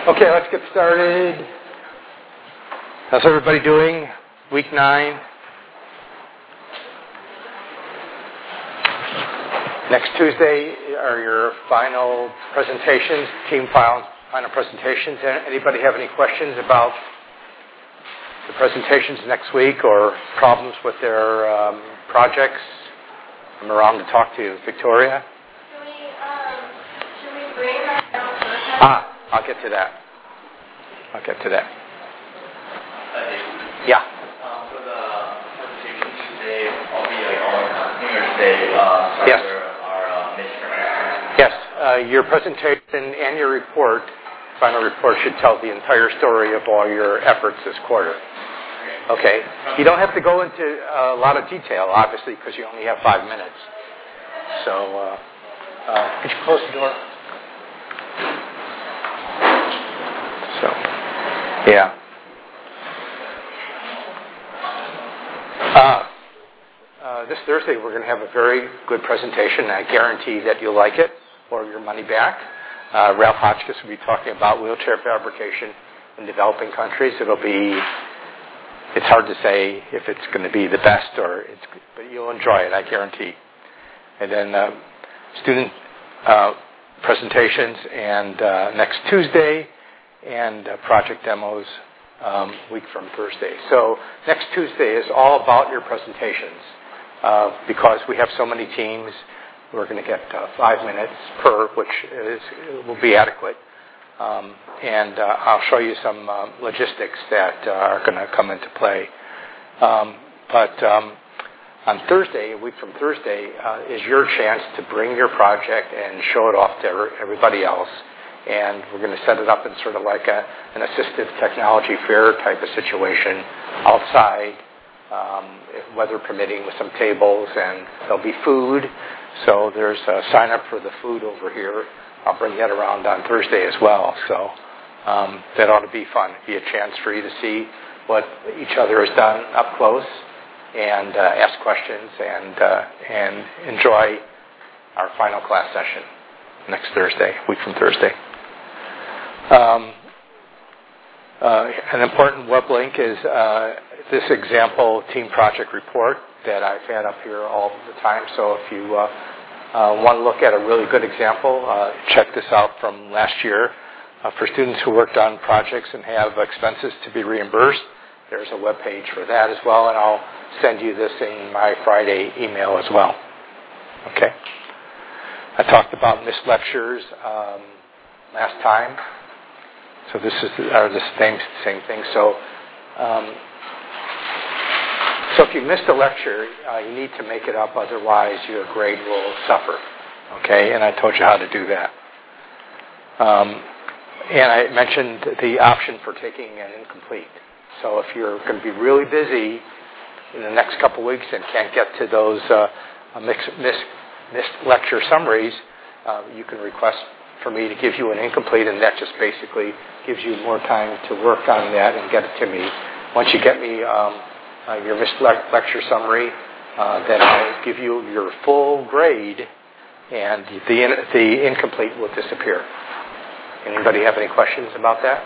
Okay, let's get started. How's everybody doing? Week 9. Next Tuesday are your final presentations, team final presentations. Anybody have any questions about the presentations next week or problems with their projects? I'm around to talk to you. Victoria? Should we bring our own I'll get to that. Yeah. For the presentation today, I'll be on New Year's Day. Yes. Our midterm. Yes. Your presentation and your final report should tell the entire story of all your efforts this quarter. Okay. You don't have to go into a lot of detail, obviously, because you only have 5 minutes. So, could you close the door? So, yeah. This Thursday we're going to have a very good presentation. I guarantee that you'll like it or your money back. Ralph Hotchkiss will be talking about wheelchair fabrication in developing countries. It's hard to say if it's going to be the best but you'll enjoy it, I guarantee. And then student presentations and next Tuesday and project demos week from Thursday. So next Tuesday is all about your presentations. Because we have so many teams, we're going to get 5 minutes per, which will be adequate. And I'll show you some logistics that are going to come into play. But on Thursday, a week from Thursday, is your chance to bring your project and show it off to everybody else. And we're going to set it up in sort of like an assistive technology fair type of situation outside, weather permitting, with some tables, and there'll be food. So there's a sign up for the food over here. I'll bring that around on Thursday as well. So that ought to be fun. It'll be a chance for you to see what each other has done up close and ask questions and enjoy our final class session next Thursday, week from Thursday. An important web link is this example team project report that I've had up here all the time. So if you want to look at a really good example, check this out from last year. For students who worked on projects and have expenses to be reimbursed, there's a web page for that as well, and I'll send you this in my Friday email as well. Okay. I talked about missed lectures last time. So this is the same thing. So if you missed a lecture, you need to make it up. Otherwise, your grade will suffer. Okay, and I told you how to do that. And I mentioned the option for taking an incomplete. So if you're going to be really busy in the next couple weeks and can't get to those missed lecture summaries, you can request for me to give you an incomplete, and that just basically gives you more time to work on that and get it to me. Once you get me your missed lecture summary, then I'll give you your full grade, and the incomplete will disappear. Anybody have any questions about that?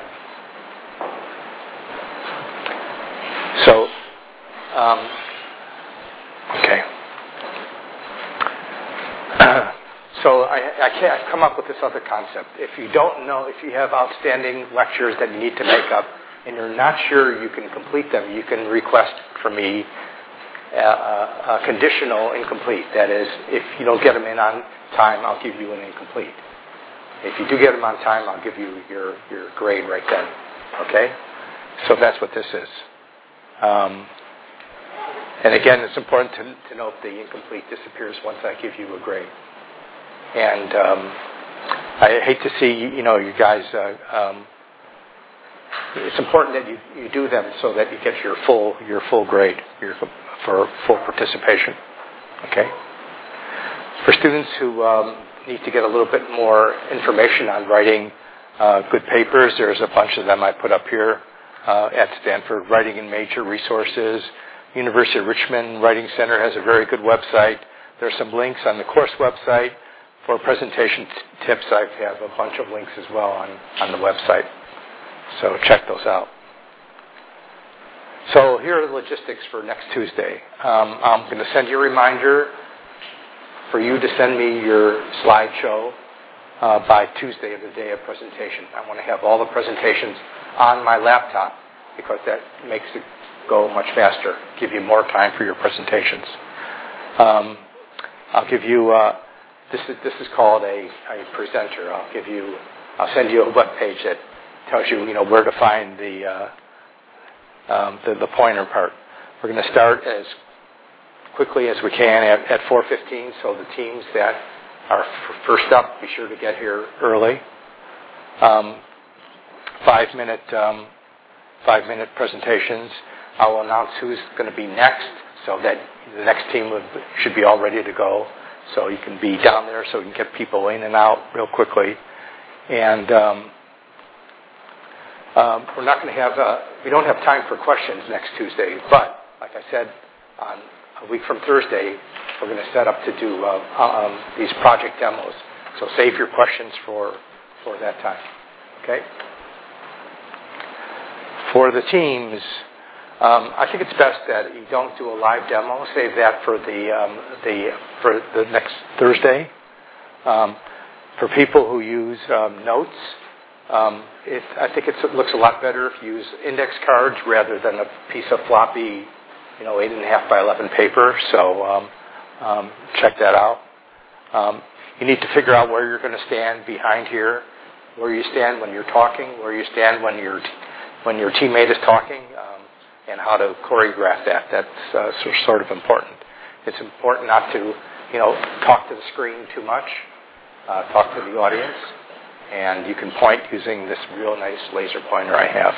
So, okay. So I've come up with this other concept. If you don't know, if you have outstanding lectures that you need to make up and you're not sure you can complete them, you can request for me a conditional incomplete. That is, if you don't get them in on time, I'll give you an incomplete. If you do get them on time, I'll give you your grade right then. Okay? So that's what this is. And again, it's important to note the incomplete disappears once I give you a grade. And I hate to see, you guys, it's important that you do them so that you get your full grade for full participation. Okay? For students who need to get a little bit more information on writing good papers, there's a bunch of them I put up here at Stanford. Writing in Major Resources. University of Richmond Writing Center has a very good website. There's some links on the course website. For presentation tips, I have a bunch of links as well on the website. So check those out. So here are the logistics for next Tuesday. I'm going to send you a reminder for you to send me your slideshow by Tuesday of the day of presentation. I want to have all the presentations on my laptop because that makes it go much faster, give you more time for your presentations. I'll give you, this is called a presenter. I'll send you a web page that tells you, where to find the pointer part. We're going to start as quickly as we can at 4:15, so the teams that are first up, be sure to get here early. 5-minute presentations. I will announce who's going to be next, so that the next team should be all ready to go. So you can be down there, so we can get people in and out real quickly. And we're not going to have we don't have time for questions next Tuesday, but like I said, on a week from Thursday, we're going to set up to do these project demos. So save your questions for that time. Okay. For the teams, I think it's best that you don't do a live demo. Save that for the next Thursday. For people who use notes, I think it looks a lot better if you use index cards rather than a piece of floppy, 8.5 by 11 paper. So check that out. You need to figure out where you're going to stand behind here, where you stand when you're talking, where you stand when your teammate is talking, and how to choreograph that. That's sort of important. It's important not to, talk to the screen too much. Talk to the audience, and you can point using this real nice laser pointer I have.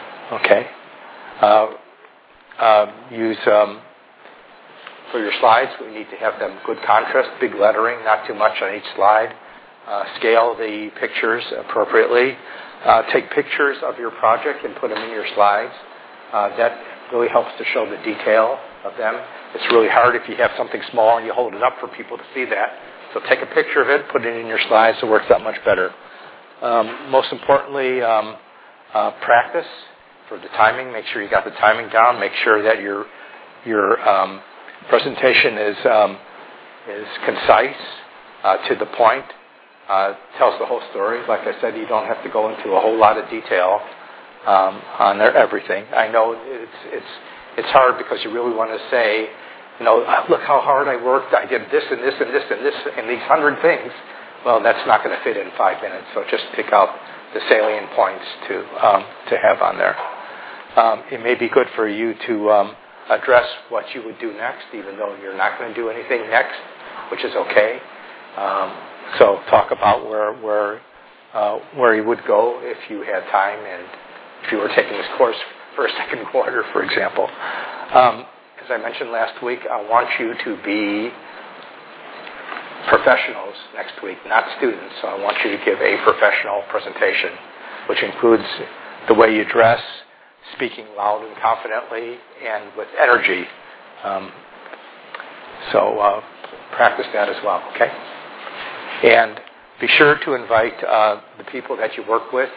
Okay. Use for your slides. We need to have them good contrast, big lettering, not too much on each slide. Scale the pictures appropriately. Take pictures of your project and put them in your slides. That really helps to show the detail of them. It's really hard if you have something small and you hold it up for people to see that. So take a picture of it, put it in your slides. It works that much better. Most importantly, practice for the timing. Make sure you got the timing down. Make sure that your presentation is concise, to the point. Tells the whole story. Like I said, you don't have to go into a whole lot of detail on everything. I know it's hard because you really want to say, look how hard I worked. I did this and this and this and this and these 100 things. Well, that's not going to fit in 5 minutes. So just pick out the salient points to have on there. It may be good for you to address what you would do next, even though you're not going to do anything next, which is okay. So talk about where you would go if you had time and if you were taking this course for a second quarter, for example. As I mentioned last week, I want you to be professionals next week, not students. So I want you to give a professional presentation, which includes the way you dress, speaking loud and confidently, and with energy. So practice that as well, okay? And be sure to invite the people that you work with,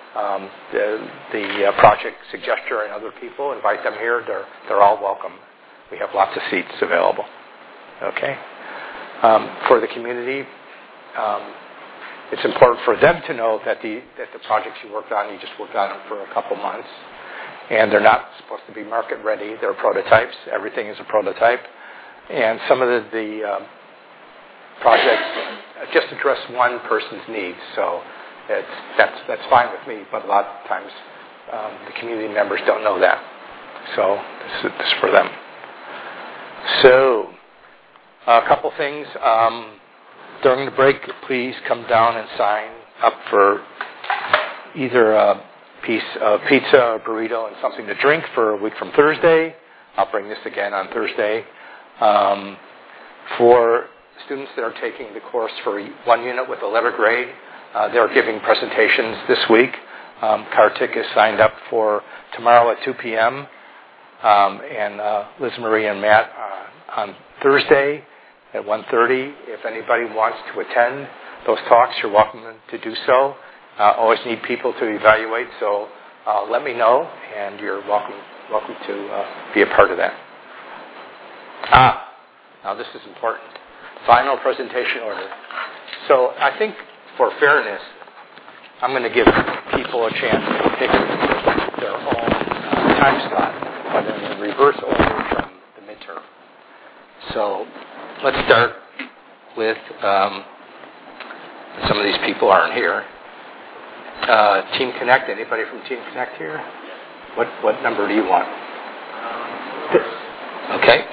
the project suggester and other people. Invite them here. They're all welcome. We have lots of seats available. Okay. For the community, it's important for them to know that the projects you worked on, you just worked on them for a couple months, and they're not supposed to be market ready. They're prototypes. Everything is a prototype, and some of the projects just address one person's needs. So that's fine with me, but a lot of times the community members don't know that. So this is for them. So a couple things. During the break, please come down and sign up for either a piece of pizza or burrito and something to drink for a week from Thursday. I'll bring this again on Thursday. For students that are taking the course for one unit with a letter grade, they're giving presentations this week. Kartik is signed up for tomorrow at 2 p.m. And Liz Marie and Matt on Thursday at 1:30. If anybody wants to attend those talks, you're welcome to do so. Always need people to evaluate, so let me know, and you're welcome to be a part of that. Now this is important. Final presentation order. So I think for fairness, I'm going to give people a chance to pick their own time slot, but in the reverse order from the midterm. So let's start with some of these people aren't here. Team Connect. Anybody from Team Connect here? What number do you want? Okay.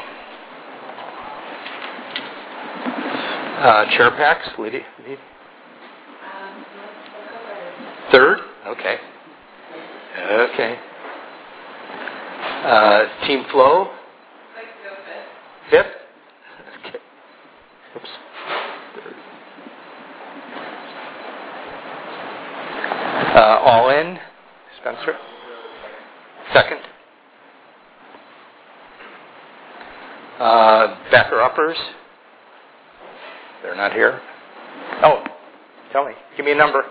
Chair packs, Lydia? Third? Okay. Okay. Team Flow? Fifth? Okay. Oops. All in? Spencer? Second? Backer-uppers? They're not here? Oh, tell me. Give me a number.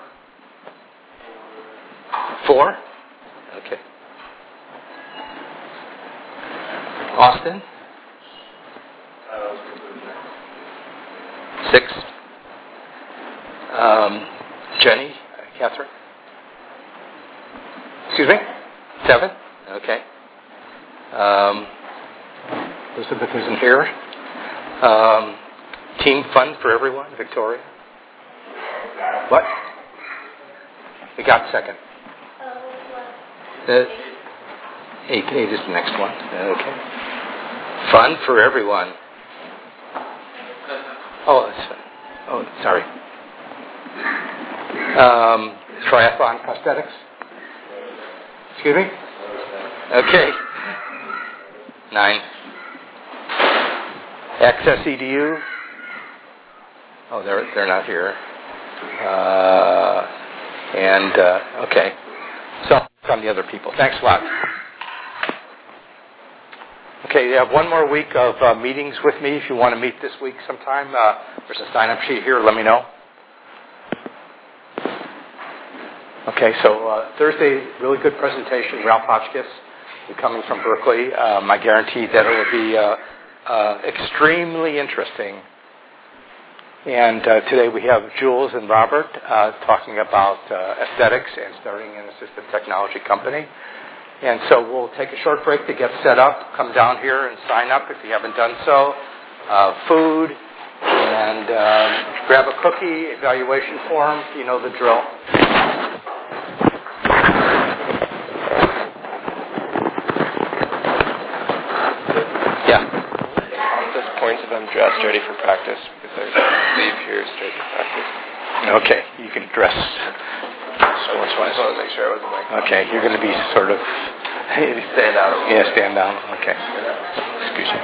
4? Okay. Austin? 6? Jenny? Catherine? Excuse me? 7? Okay. Elizabeth isn't here. Team Fun for Everyone, Victoria. What? We got second. 8 is the next one. Okay. Fun for Everyone. Oh, sorry. Triathlon Prosthetics. Excuse me? Okay. 9. Access EDU. Oh, they're not here. Okay. So from the other people. Thanks a lot. Okay, you have one more week of meetings with me. If you want to meet this week sometime, there's a sign-up sheet here. Let me know. Okay, so Thursday, really good presentation. Ralph Hotchkiss, coming from Berkeley. I guarantee that it will be extremely interesting. And today we have Jules and Robert talking about aesthetics and starting an assistive technology company. And so we'll take a short break to get set up. Come down here and sign up if you haven't done so. Food, and grab a cookie, evaluation form. You know the drill. Points if I'm dressed ready for practice, because I leave here straight to practice. Okay, you can dress. So I just wanted to make sure I wasn't like... Okay, you're going to be sort of... stand out. Yeah, stand down. Okay. Excuse me.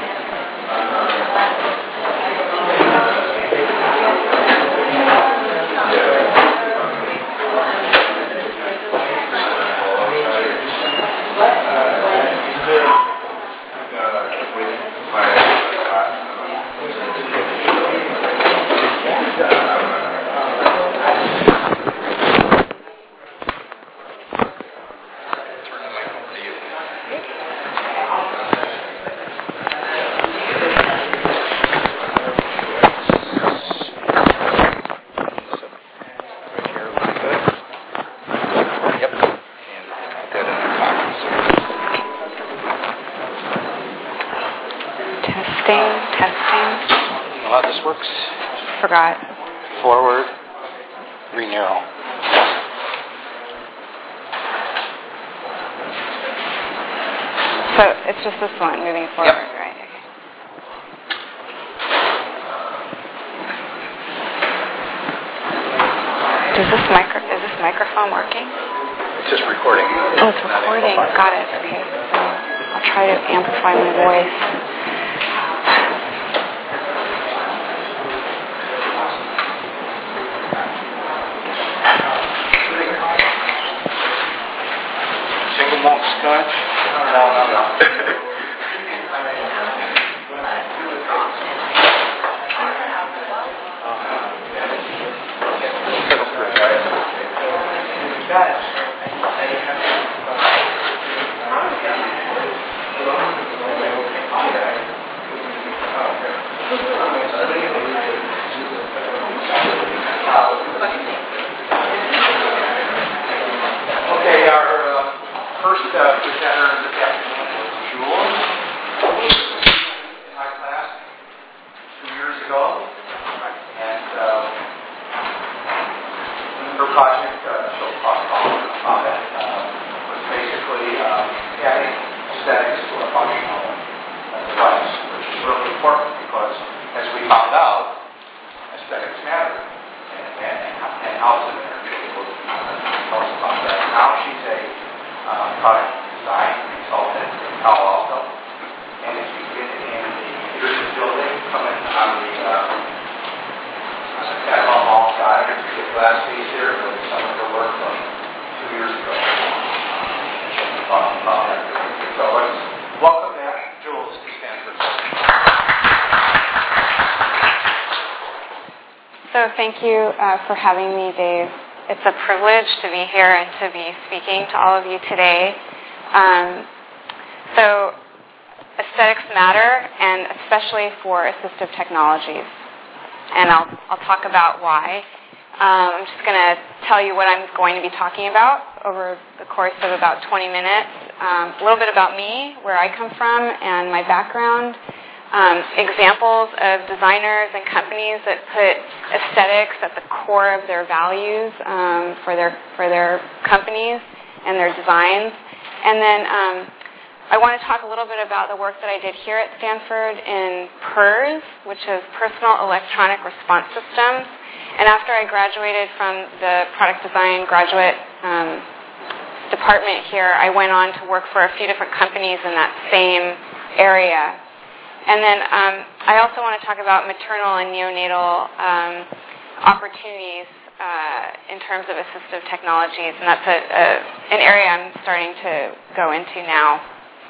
Forgot. Forward, re-narrow. So it's just this one moving forward, yep. Right? Okay. Is this microphone working? It's just recording. Oh, it's recording. Got it. Okay. So I'll try to amplify my voice. Malt scotch? No. her project, she'll talk about it, was basically adding aesthetics to a functional device, which is really important because, as we found out, aesthetics matter, and how's it interchangeable? Tell us about that. Now she's a product design consultant in Palo Alto, and if you get in the leadership building, coming on the Admiral Hall side, you see a glass piece here with some of her work from 2 years ago. She'll be talking about that. So let's welcome back Jules to Stanford. So thank you for having me, Dave. It's a privilege to be here and to be speaking to all of you today. So aesthetics matter, and especially for assistive technologies. And I'll talk about why. I'm just going to tell you what I'm going to be talking about over the course of about 20 minutes. A little bit about me, where I come from, and my background. Examples of designers and companies that put aesthetics at the core of their values for their companies and their designs. And then I want to talk a little bit about the work that I did here at Stanford in PERS, which is Personal Electronic Response Systems. And after I graduated from the product design graduate department here, I went on to work for a few different companies in that same area. And then I also want to talk about maternal and neonatal opportunities in terms of assistive technologies, and that's an area I'm starting to go into now.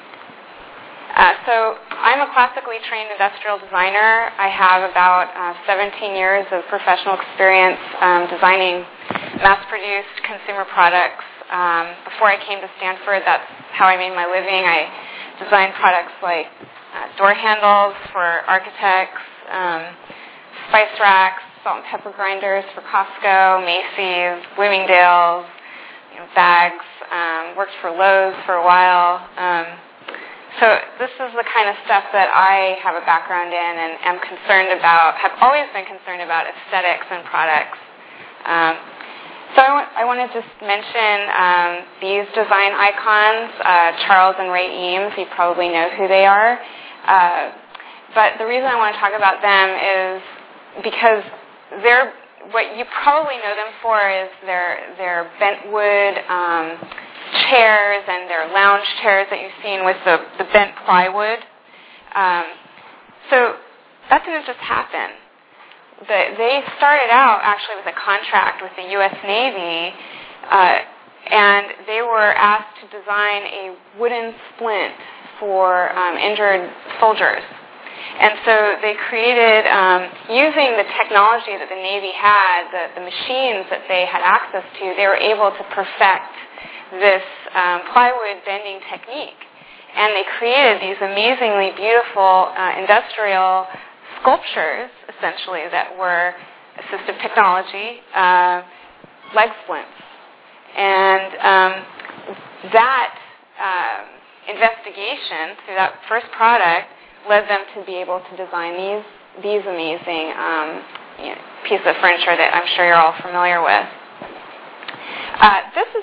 So I'm a classically trained industrial designer. I have about 17 years of professional experience designing mass-produced consumer products. Before I came to Stanford, that's how I made my living. I designed products like door handles for architects, spice racks, salt and pepper grinders for Costco, Macy's, Bloomingdale's, bags. Worked for Lowe's for a while. So this is the kind of stuff that I have a background in and am concerned about, have always been concerned about aesthetics and products. So I want to just mention these design icons, Charles and Ray Eames. You probably know who they are. But the reason I want to talk about them is because what you probably know them for is their bentwood chairs and their lounge chairs that you've seen with the bent plywood. So that didn't just happen. They started out actually with a contract with the U.S. Navy, and they were asked to design a wooden splint for injured soldiers. And so they created, using the technology that the Navy had, the machines that they had access to, they were able to perfect this plywood bending technique. And they created these amazingly beautiful industrial sculptures, essentially, that were assistive technology, leg splints. And that investigation through that first product led them to be able to design these amazing pieces of furniture that I'm sure you're all familiar with. This is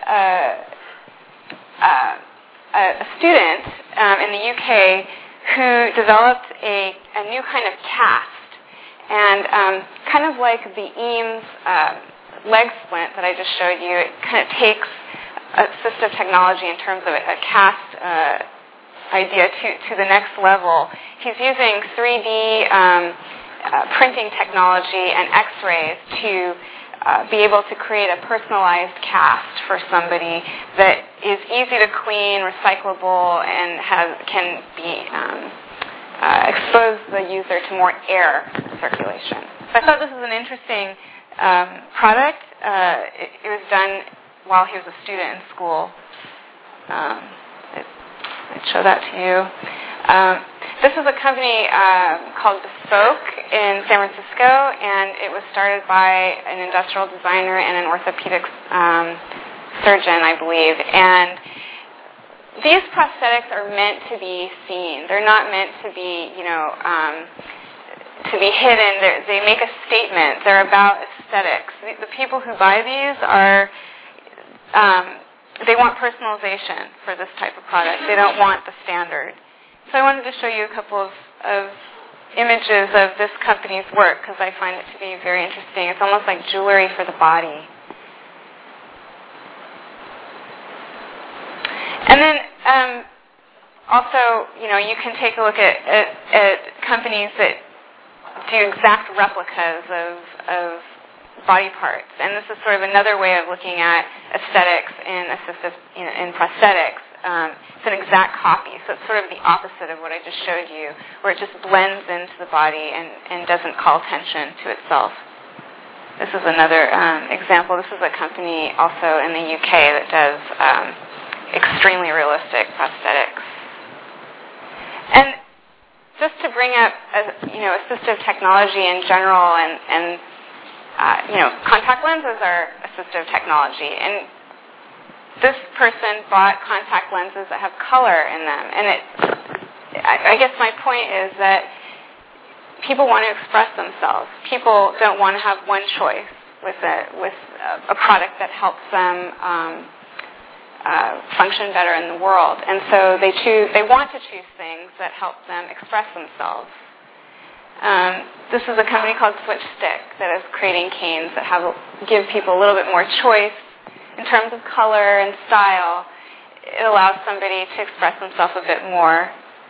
a student in the UK who developed a new kind of cast, and kind of like the Eames leg splint that I just showed you, it kind of takes assistive technology in terms of a cast idea to the next level. He's using 3D printing technology and X-rays to be able to create a personalized cast for somebody that is easy to clean, recyclable, and can be expose the user to more air circulation. So I thought this was an interesting product. It was done while he was a student in school. I'd show that to you. This is a company called Bespoke in San Francisco, and it was started by an industrial designer and an orthopedic surgeon, I believe. And these prosthetics are meant to be seen. They're not meant to be, to be hidden. They make a statement. They're about aesthetics. The people who buy these are, they want personalization for this type of product. They don't want the standard. So I wanted to show you a couple of images of this company's work because I find it to be very interesting. It's almost like jewelry for the body. And then also, you can take a look at companies that do exact replicas of body parts. And this is sort of another way of looking at aesthetics in prosthetics. It's an exact copy, so it's sort of the opposite of what I just showed you, where it just blends into the body and doesn't call attention to itself. This is another example. This is a company also in the UK that does extremely realistic prosthetics. And just to bring up, assistive technology in general, and contact lenses are assistive technology, and this person bought contact lenses that have color in them, and I guess my point is that people want to express themselves. People don't want to have one choice with a product that helps them function better in the world, and so they want to choose things that help them express themselves. This is a company called Switch Stick that is creating canes that give people a little bit more choice in terms of color and style. It allows somebody to express themselves a bit more.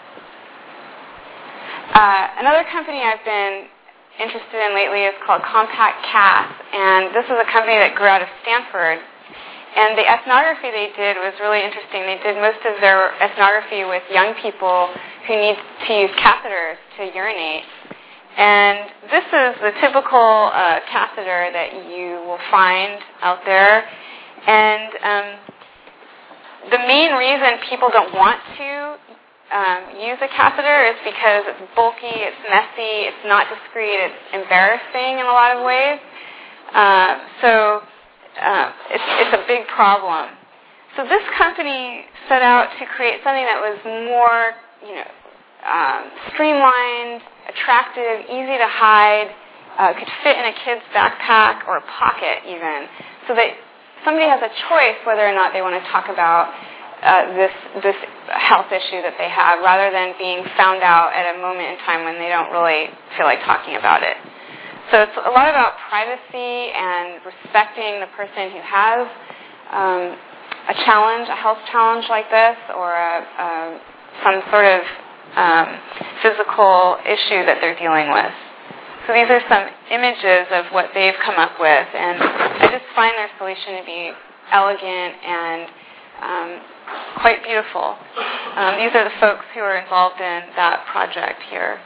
Another company I've been interested in lately is called Compact Cast, and this is a company that grew out of Stanford. And the ethnography they did was really interesting. They did most of their ethnography with young people who need to use catheters to urinate. And this is the typical catheter that you will find out there. And the main reason people don't want to use a catheter is because it's bulky, it's messy, it's not discreet, it's embarrassing in a lot of ways. It's a big problem. So this company set out to create something that was more, streamlined, attractive, easy to hide, could fit in a kid's backpack or pocket even, so that somebody has a choice whether or not they want to talk about this health issue that they have, rather than being found out at a moment in time when they don't really feel like talking about it. So it's a lot about privacy and respecting the person who has a challenge, a health challenge like this, or some sort of physical issue that they're dealing with. So these are some images of what they've come up with, and I just find their solution to be elegant and quite beautiful. These are the folks who are involved in that project here.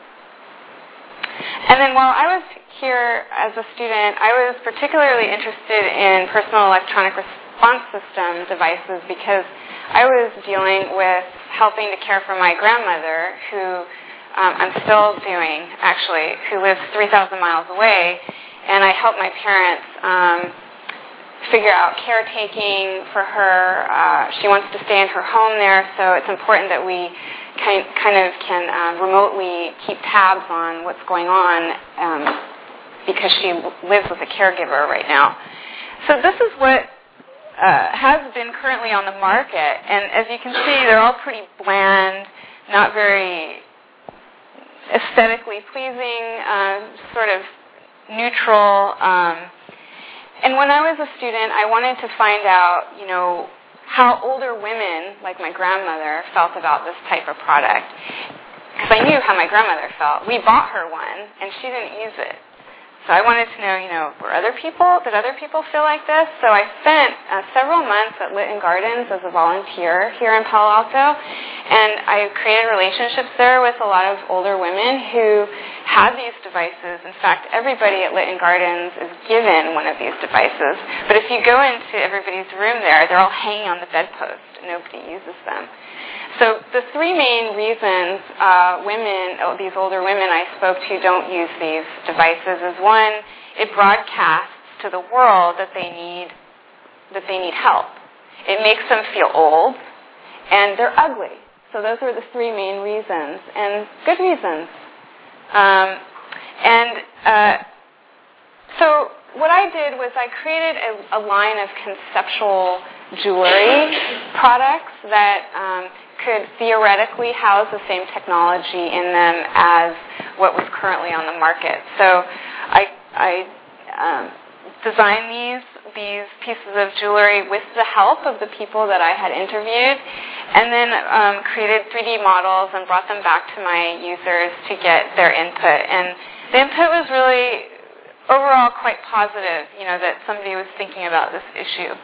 And then while I was here as a student, I was particularly interested in personal electronic response system devices because I was dealing with helping to care for my grandmother, who I'm still doing, actually, who lives 3,000 miles away, and I helped my parents figure out caretaking for her. She wants to stay in her home there, so it's important that we can remotely keep tabs on what's going on because she lives with a caregiver right now. So this is what has been currently on the market, and as you can see, they're all pretty bland, not very aesthetically pleasing, sort of neutral. And when I was a student, I wanted to find out, how older women, like my grandmother, felt about this type of product. Because I knew how my grandmother felt. We bought her one, and she didn't use it. So I wanted to know, did other people feel like this? So I spent several months at Litton Gardens as a volunteer here in Palo Alto, and I created relationships there with a lot of older women who had these devices. In fact, everybody at Litton Gardens is given one of these devices. But if you go into everybody's room there, they're all hanging on the bedpost. Nobody uses them. So the three main reasons these older women I spoke to don't use these devices is, one, it broadcasts to the world that they need help. It makes them feel old, and they're ugly. So those are the three main reasons, and good reasons. And so what I did was I created a line of conceptual jewelry products that could theoretically house the same technology in them as what was currently on the market. So I designed these pieces of jewelry with the help of the people that I had interviewed, and then created 3D models and brought them back to my users to get their input. And the input was really overall quite positive, that somebody was thinking about this issue.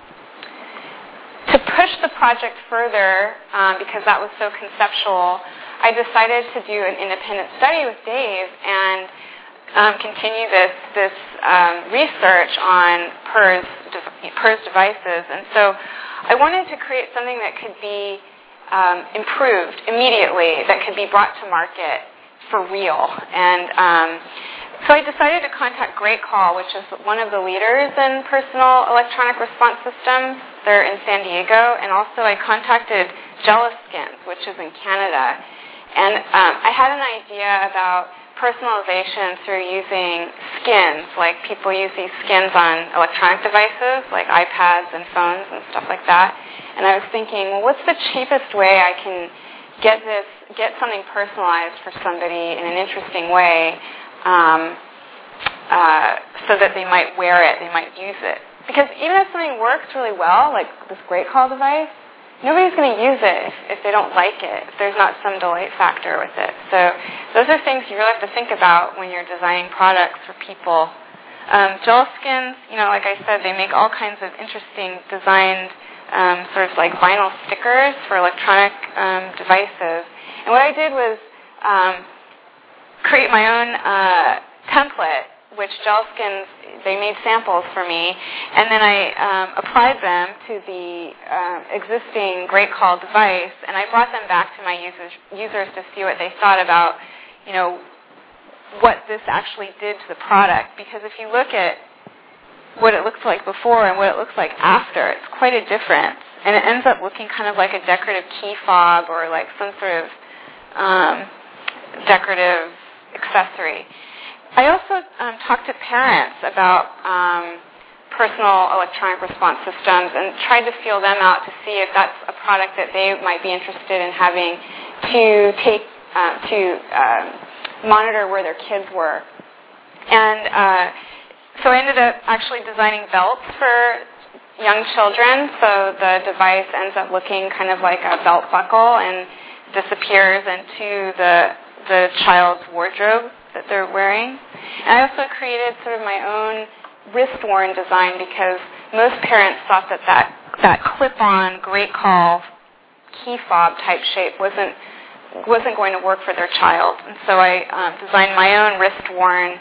To push the project further, because that was so conceptual, I decided to do an independent study with Dave and continue this research on PERS devices. And so I wanted to create something that could be improved immediately, that could be brought to market for real. And so I decided to contact GreatCall, which is one of the leaders in personal electronic response systems. They're in San Diego. And also I contacted Jellaskins, which is in Canada. And I had an idea about personalization through using skins, like people use these skins on electronic devices, like iPads and phones and stuff like that. And I was thinking, well, what's the cheapest way I can get something personalized for somebody in an interesting way, so that they might wear it, they might use it. Because even if something works really well, like this GreatCall device, nobody's going to use it if they don't like it, if there's not some delight factor with it. So those are things you really have to think about when you're designing products for people. Jellaskins, like I said, they make all kinds of interesting designed sort of like vinyl stickers for electronic devices. And what I did was create my own template, which Jellaskins, they made samples for me, and then I applied them to the existing GreatCall device, and I brought them back to my users to see what they thought about, what this actually did to the product. Because if you look at what it looks like before and what it looks like after, it's quite a difference. And it ends up looking kind of like a decorative key fob or like some sort of decorative accessory. I also talked to parents about personal electronic response systems and tried to feel them out to see if that's a product that they might be interested in having to take to monitor where their kids were. And so I ended up actually designing belts for young children, so the device ends up looking kind of like a belt buckle and disappears into the child's wardrobe that they're wearing. And I also created sort of my own wrist-worn design because most parents thought that clip-on GreatCall key fob type shape wasn't going to work for their child. And so I designed my own wrist-worn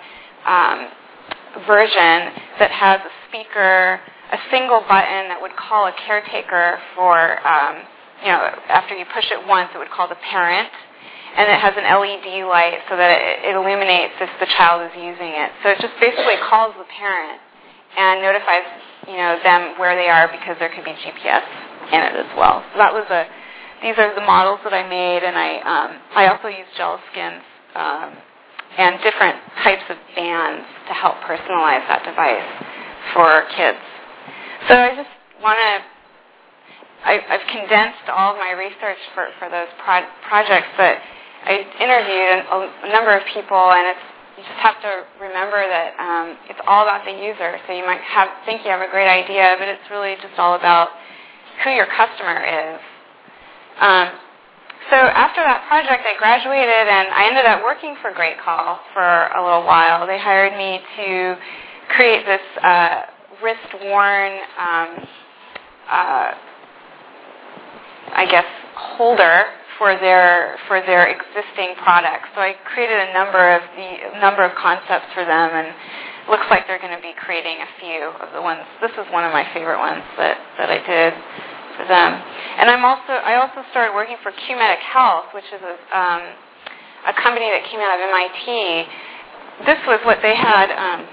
version that has a speaker, a single button that would call a caretaker for, after you push it once, it would call the parent. And it has an LED light so that it illuminates if the child is using it. So it just basically calls the parent and notifies, them where they are because there could be GPS in it as well. So that was these are the models that I made, and I also used Jellaskins and different types of bands to help personalize that device for kids. So I just want to, I've condensed all of my research for those projects, but I interviewed a number of people, and you just have to remember that it's all about the user. So you might think you have a great idea, but it's really just all about who your customer is. So after that project, I graduated, and I ended up working for GreatCall for a little while. They hired me to create this wrist-worn, holder for their existing products. So I created a number of concepts for them, and it looks like they're going to be creating a few of the ones. This is one of my favorite ones that I did for them. And I also started working for Qmedic Health, which is a company that came out of MIT. This was what they had.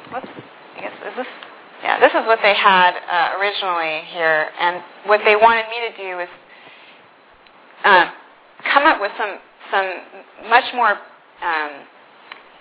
This is what they had originally here, and what they wanted me to do was come up with some much more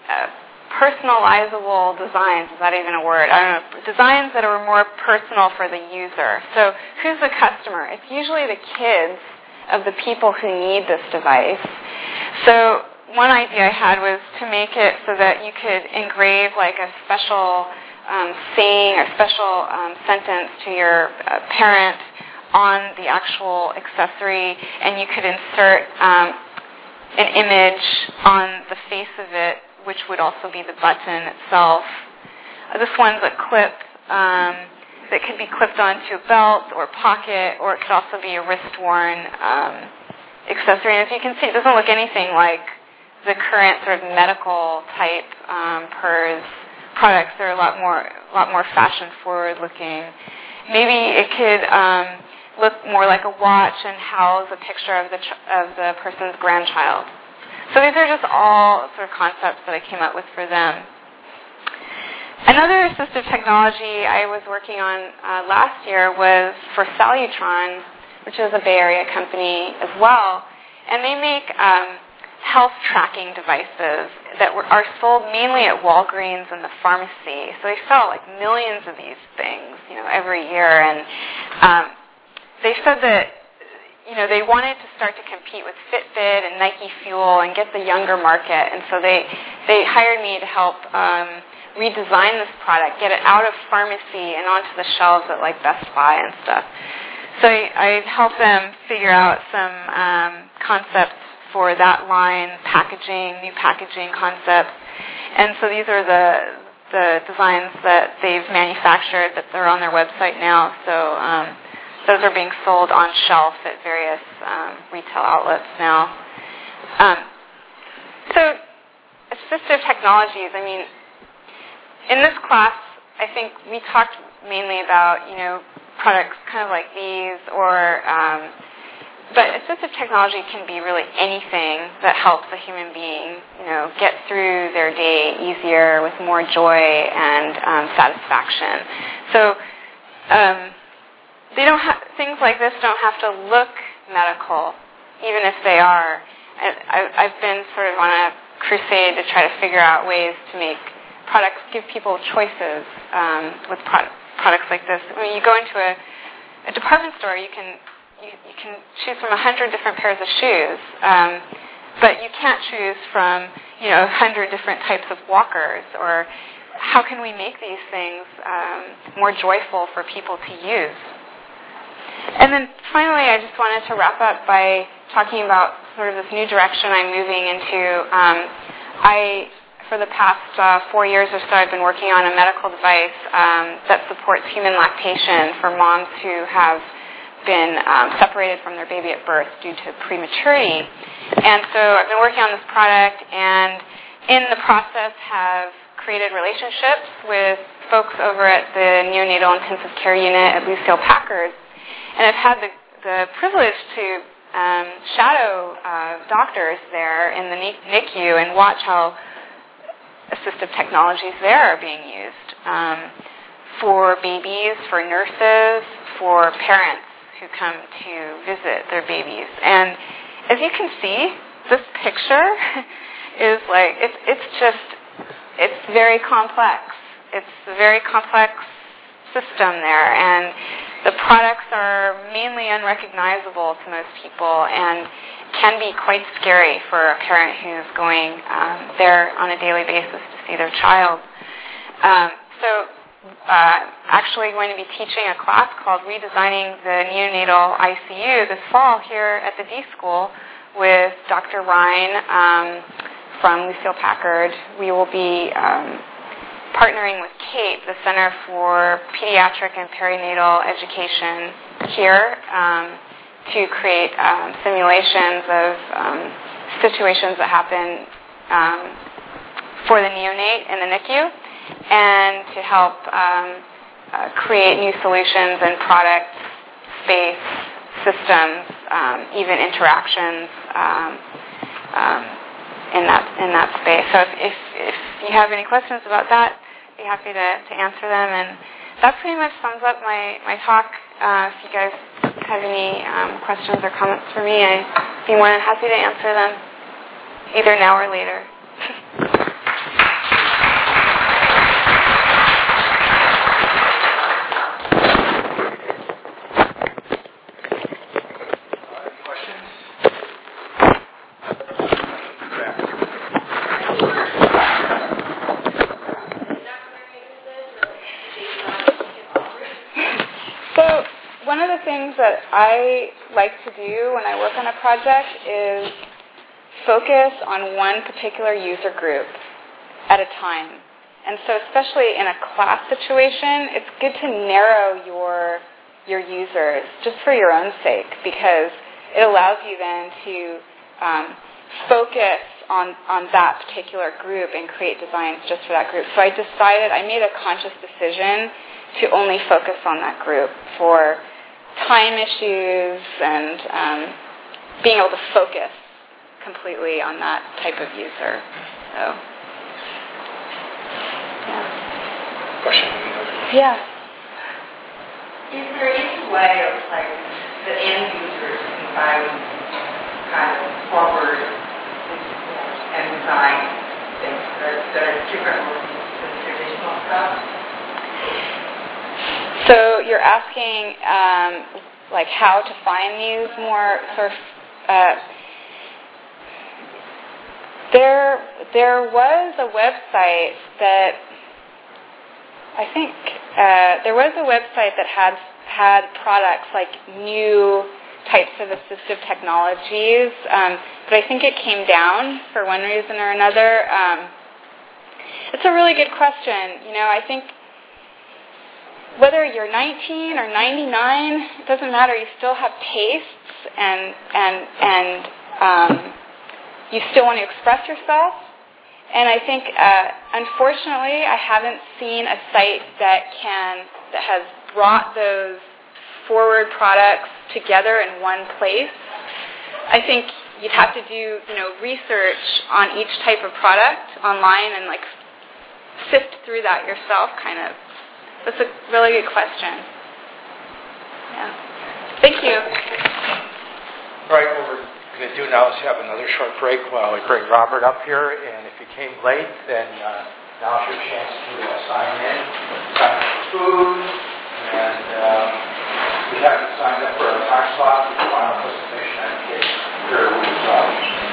personalizable designs. Is that even a word? I don't know. Designs that are more personal for the user. So who's the customer? It's usually the kids of the people who need this device. So one idea I had was to make it so that you could engrave like a special saying or special sentence to your parent on the actual accessory, and you could insert an image on the face of it, which would also be the button itself. This one's a clip that could be clipped onto a belt or pocket, or it could also be a wrist-worn accessory. And as you can see, it doesn't look anything like the current sort of medical type PERS products. They're a lot more fashion-forward looking. Maybe it could look more like a watch and house a picture of the person's grandchild. So these are just all sort of concepts that I came up with for them. Another assistive technology I was working on last year was for Salutron, which is a Bay Area company as well, and they make health tracking devices that are sold mainly at Walgreens and the pharmacy. So they sell like millions of these things, every year, and they said that they wanted to start to compete with Fitbit and Nike Fuel and get the younger market, and so they hired me to help redesign this product, get it out of pharmacy and onto the shelves at like Best Buy and stuff. So I helped them figure out some concepts for that line, new packaging concepts, and so these are the designs that they've manufactured that are on their website now. So those are being sold on shelf at various retail outlets now. So assistive technologies, in this class, I think we talked mainly about, products kind of like these, but assistive technology can be really anything that helps a human being, get through their day easier with more joy and satisfaction. So things like this don't have to look medical, even if they are. I've been sort of on a crusade to try to figure out ways to make products, give people choices with products like this. When you go into a department store, you can choose from 100 different pairs of shoes, but you can't choose from 100 different types of walkers. Or how can we make these things more joyful for people to use? And then finally, I just wanted to wrap up by talking about sort of this new direction I'm moving into. For the past 4 years or so, I've been working on a medical device that supports human lactation for moms who have been separated from their baby at birth due to prematurity. And so I've been working on this product, and in the process have created relationships with folks over at the neonatal intensive care unit at Lucile Packard. And I've had the privilege to shadow doctors there in the NICU and watch how assistive technologies there are being used for babies, for nurses, for parents who come to visit their babies. And as you can see, this picture is like, it's very complex. It's a very complex system there, and the products are mainly unrecognizable to most people and can be quite scary for a parent who's going there on a daily basis to see their child. Actually going to be teaching a class called Redesigning the Neonatal ICU this fall here at the D School with Dr. Ryan from Lucile Packard. We will be partnering with CAPE, the Center for Pediatric and Perinatal Education here, to create simulations of situations that happen for the neonate in the NICU, and to help create new solutions and product, space, systems, even interactions in that space. So if you have any questions about that, I'd be happy to answer them. And that pretty much sums up my talk. If you guys have any questions or comments for me, I'd be more than happy to answer them, either now or later. one of the things that I like to do when I work on a project is focus on one particular user group at a time. And so especially in a class situation, it's good to narrow your users just for your own sake, because it allows you then to focus on that particular group and create designs just for that group. So I made a conscious decision to only focus on that group for time issues and being able to focus completely on that type of user. So, yeah. Question? Yeah. Is there any way of the end users can find kind of forward and design things that are different than traditional stuff? So you're asking how to find these more sort of. There was a website that had products like new types of assistive technologies, but I think it came down for one reason or another. It's a really good question. I think whether you're 19 or 99, it doesn't matter. You still have tastes and you still want to express yourself. And I think, unfortunately, I haven't seen a site that has brought those forward products together in one place. I think you'd have to do, research on each type of product online and sift through that yourself, kind of. That's a really good question. Yeah. Thank you. All right, what we're going to do now is have another short break while we bring Robert up here. And if you came late, then now's your chance to sign in, sign up for food, and we haven't signed up for a time slot for the final presentation. I think here with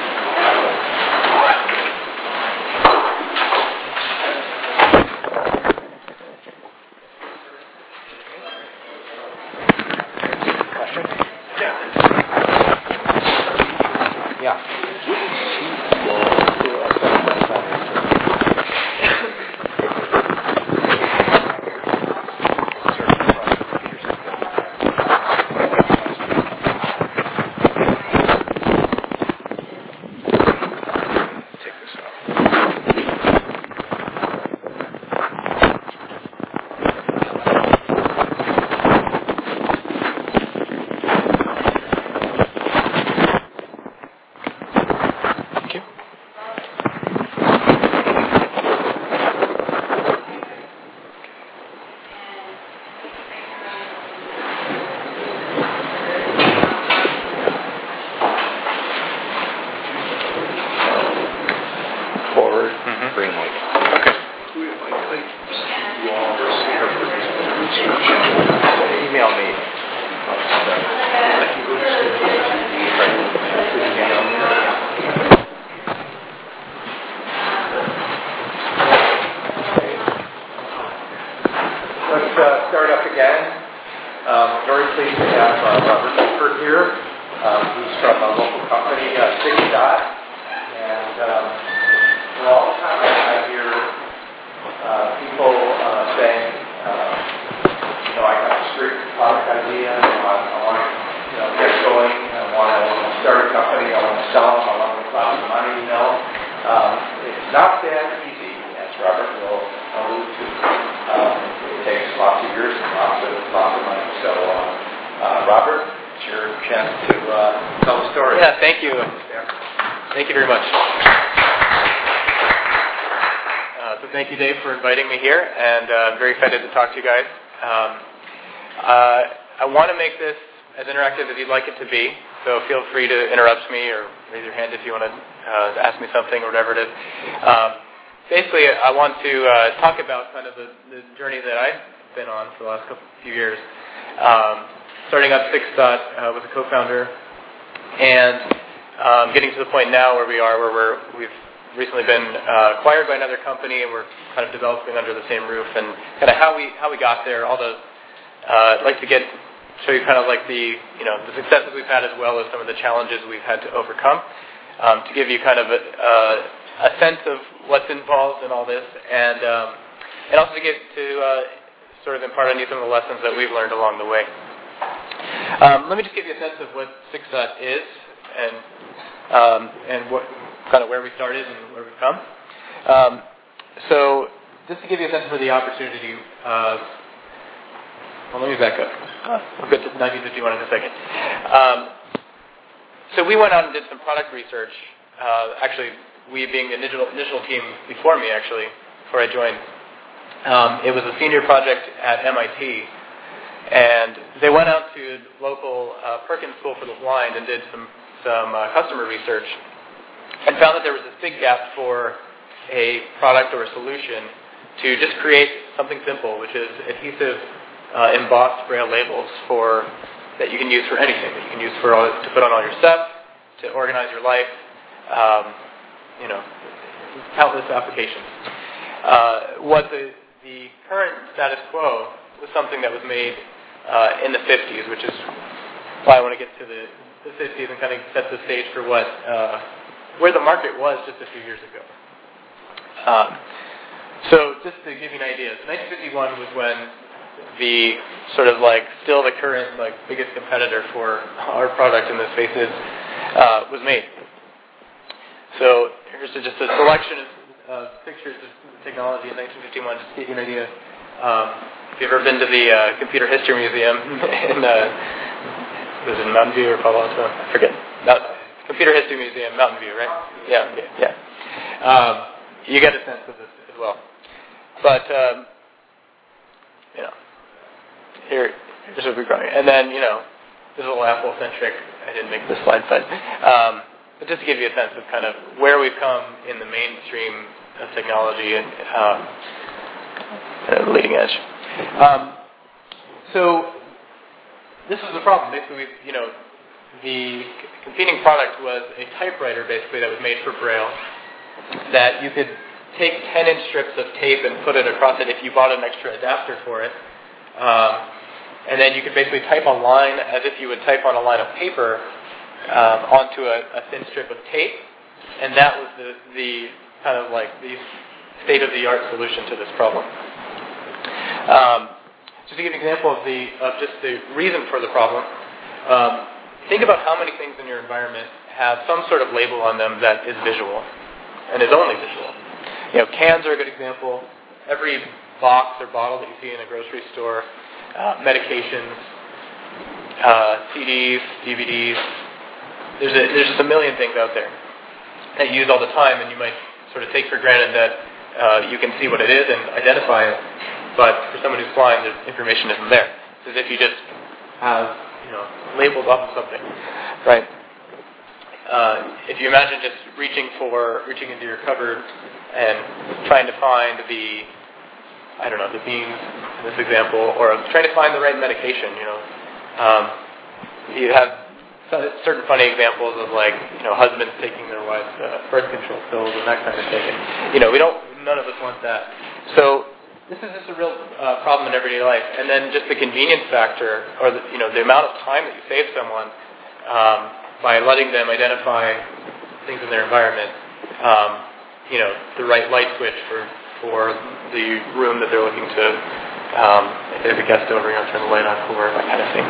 talk to you guys. I want to make this as interactive as you'd like it to be, so feel free to interrupt me or raise your hand if you want to ask me something or whatever it is. Basically, I want to talk about kind of the journey that I've been on for the last few years. Starting up SixDot with a co-founder and getting to the point now where we are, where we've recently been acquired by another company, and we're kind of developing under the same roof, and kind of how we got there. I'd like to get show you kind of like the successes we've had as well as some of the challenges we've had to overcome, to give you kind of a sense of what's involved in all this, and also to get to sort of impart on you some of the lessons that we've learned along the way. Let me just give you a sense of what Success is and what kind of where we started and where we've come. So just to give you a sense for the opportunity, well, let me back up. We'll get to 1951 in a second. So we went out and did some product research. Actually, we being the initial team before me, before I joined. It was a senior project at MIT, and they went out to local Perkins School for the Blind and did some customer research, and found that there was this big gap for a product or a solution to just create something simple, which is adhesive embossed braille labels that you can use for anything. That you can use to put on all your stuff, to organize your life, countless applications. What the current status quo was something that was made in the 50s, which is why I want to get to the 50s and kind of set the stage for where the market was just a few years ago. So just to give you an idea, 1951 was when the sort of still the current biggest competitor for our product in this space was made. So here's just a selection of pictures of technology in 1951, just to give you an idea. If you've ever been to the Computer History Museum was it Mountain View or Palo Alto? I forget. Computer History Museum, Mountain View, right? Yeah. You get a sense of this as well. But here's what we're growing. And then this is a little Apple-centric. I didn't make this slide, but just to give you a sense of kind of where we've come in the mainstream of technology and leading edge. So this was the problem. Basically, the competing product was a typewriter, basically, that was made for Braille, that you could take 10-inch strips of tape and put it across it if you bought an extra adapter for it. And then you could basically type a line as if you would type on a line of paper onto a thin strip of tape. And that was the kind of the state-of-the-art solution to this problem. Just to give you an example of just the reason for the problem, think about how many things in your environment have some sort of label on them that is visual and is only visual. Cans are a good example. Every box or bottle that you see in a grocery store, medications, CDs, DVDs. There's just a million things out there that you use all the time, and you might sort of take for granted that you can see what it is and identify it. But for someone who's blind, the information isn't there. It's as if you just have labeled off something, right? If you imagine just reaching into your cupboard and trying to find the beans in this example, or trying to find the right medication, you have certain funny examples of husbands taking their wives' birth control pills and that kind of thing. And, none of us want that. So this is just a real problem in everyday life. And then just the convenience factor, or the amount of time that you save someone by letting them identify things in their environment. The right light switch for the room that they're looking to. If they have a guest over, turn the light on for that kind of thing.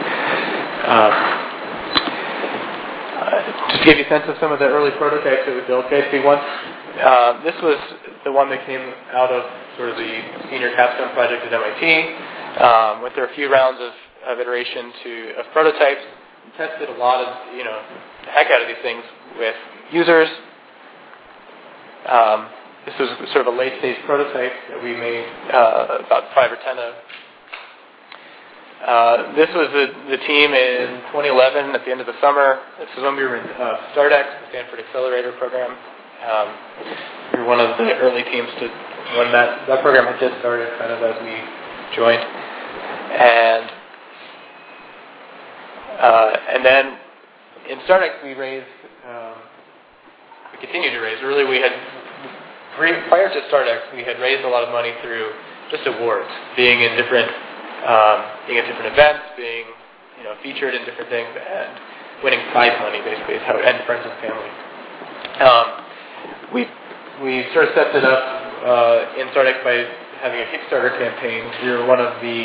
Just to give you a sense of some of the early prototypes that we built. Basically, this was the one that came out of sort of the senior capstone project at MIT. Went through a few rounds of iteration of prototypes. Tested a lot of, the heck out of these things with users. This was sort of a late-stage prototype that we made about 5 or 10 of. This was the team in 2011 at the end of the summer. This was when we were in StartX, the Stanford Accelerator program. We were one of the early teams when that program had just started, kind of as we joined. And then in StartX we continued to raise. Really, prior to StartX, we had raised a lot of money through just awards, being at different events, being featured in different things and winning prize money, basically, is how, and friends and family. We sort of set it up in Stardex by having a Kickstarter campaign. We were one of the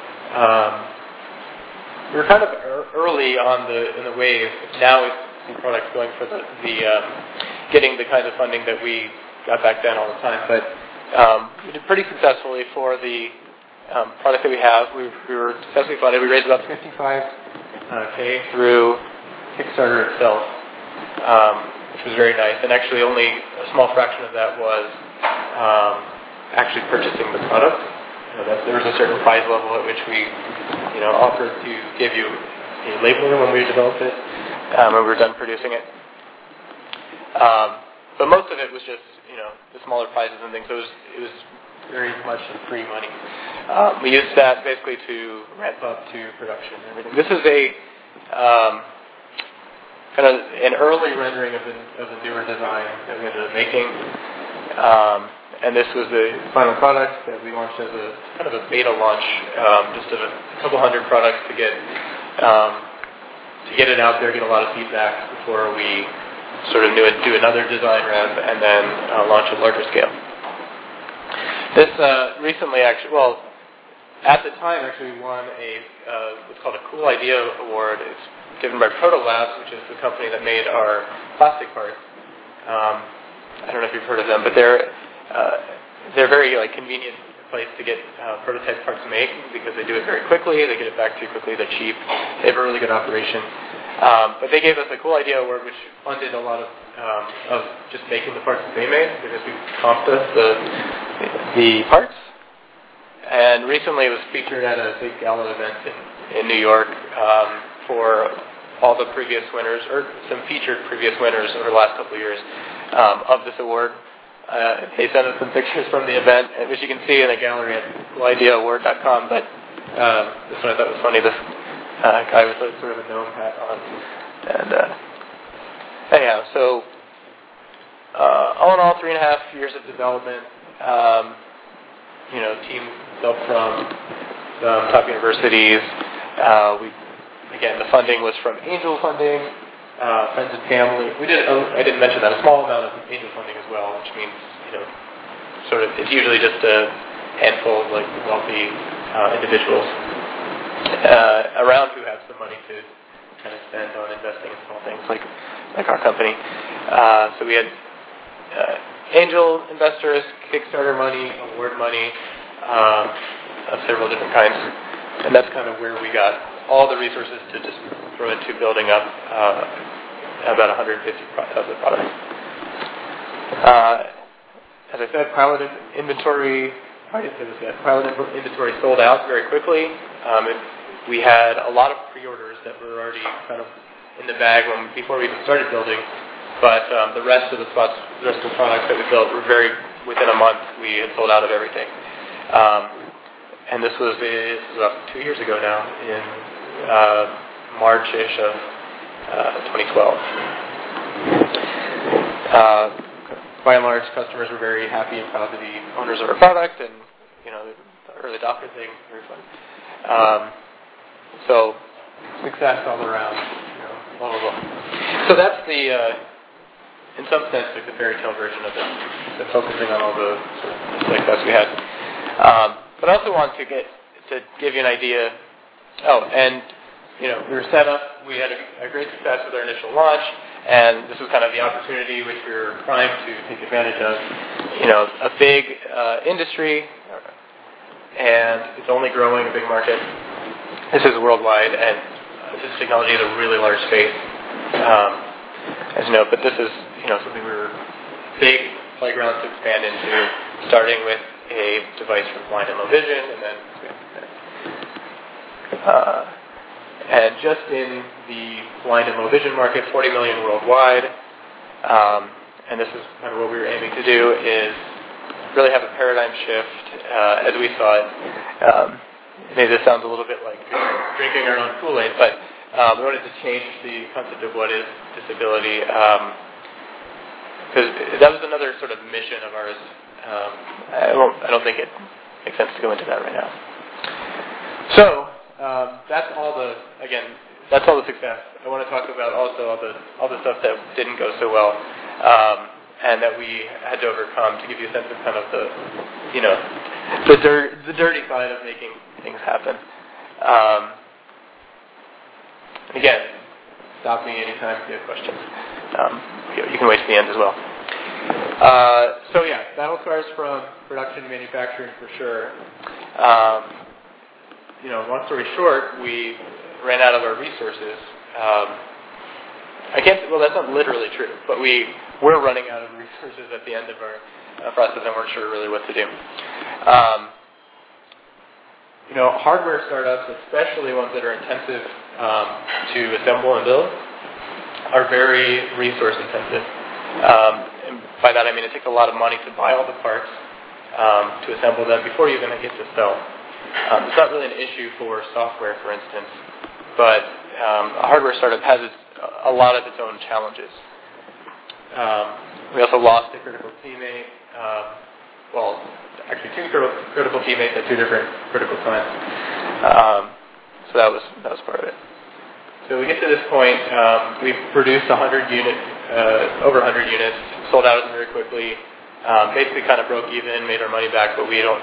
we were kind of early in the wave. Now we see products going for the getting the kind of funding that we got back then all the time. But we did pretty successfully for the product that we have. We were successfully funded. We raised about $55K through Kickstarter itself, which was very nice. And actually, only a small fraction of that was actually purchasing the product. There was a certain price level at which we, offered to give you a labeling when we developed it, when we were done producing it. But most of it was just, the smaller prizes and things. So it was very much free money. We used that basically to ramp up to production and everything. This is a kind of an early rendering of the newer design that we ended up making. And this was the final product that we launched as a kind of a beta launch, just of a couple hundred products to get it out there, get a lot of feedback before we sort of do another design rev and then launch at larger scale. This recently at the time actually won what's called a Cool Idea Award. It's given by Proto Labs, which is the company that made our plastic parts. I don't know if you've heard of them, but they're very convenient place to get prototype parts made because they do it very quickly. They get it back to you quickly. They're cheap. They have a really good operation. But they gave us a Cool Idea Award, which funded a lot of just making the parts that they made because we comped the parts. And recently it was featured at a big gala event in New York for all the previous winners, or some featured previous winners over the last couple of years of this award. They sent us some pictures from the event, which you can see in the gallery at coolideaaward.com. But this one I thought was funny. This guy with sort of a gnome hat on. And anyhow, so all in all, 3.5 years of development. Team built from top universities. The funding was from angel funding, friends and family. I didn't mention that, a small amount of angel funding as well, which means, it's usually just a handful of wealthy individuals around who have some money to kind of spend on investing in small things like our company. So we had angel investors, Kickstarter money, award money of several different kinds, and that's kind of where we got all the resources to just throw into building up about 150 of the product. As I said, pilot inventory sold out very quickly. We had a lot of pre-orders that were already kind of in the bag before we even started building, but the rest of the products that we built were within a month we had sold out of everything. And this was about 2 years ago now, in March-ish of 2012. By and large, customers were very happy and proud to be owners of our product, and the early adopter thing, very fun. So success all around, blah blah blah. So that's in some sense, the fairy tale version of it, focusing on all the sort of success we had. But I also want to give you an idea. We were set up. We had a great success with our initial launch, and this was kind of the opportunity which we were trying to take advantage of. A big industry, and it's only growing, a big market. This is worldwide, and this technology is a really large space, as you know. But this is something we were big playground to expand into, starting with a device for blind and low vision, and then and just in the blind and low vision market, 40 million worldwide. And this is kind of what we were aiming to do, is really have a paradigm shift as we saw it. Maybe this sounds a little bit like drinking our own Kool-Aid, but we wanted to change the concept of what is disability, because that was another sort of mission of ours. I don't think it makes sense to go into that right now. So, that's all the success. I want to talk about also all the stuff that didn't go so well, and that we had to overcome, to give you a sense of kind of the dirty side of making things happen. Again, stop me anytime if you have questions. You can wait to the end as well. So yeah, battle scars from production to manufacturing for sure. Long story short, we ran out of our resources. That's not literally true, but we were running out of resources at the end of our process and weren't sure really what to do. Hardware startups, especially ones that are intensive to assemble and build, are very resource intensive. And by that I mean it takes a lot of money to buy all the parts, to assemble them before you even get to sell. It's not really an issue for software, for instance, but a hardware startup has a lot of its own challenges. We also lost a critical teammate. Actually, two critical teammates at two different critical times. So that was part of it. So we get to this point. We produced over 100 units, sold out very quickly. Basically, kind of broke even, made our money back, but we don't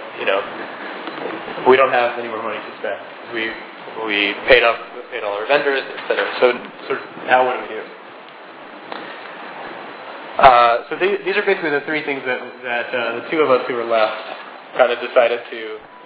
have any more money to spend. We paid all our vendors, etc. So now what do we do? So these are basically the three things that the two of us who were left kind of decided to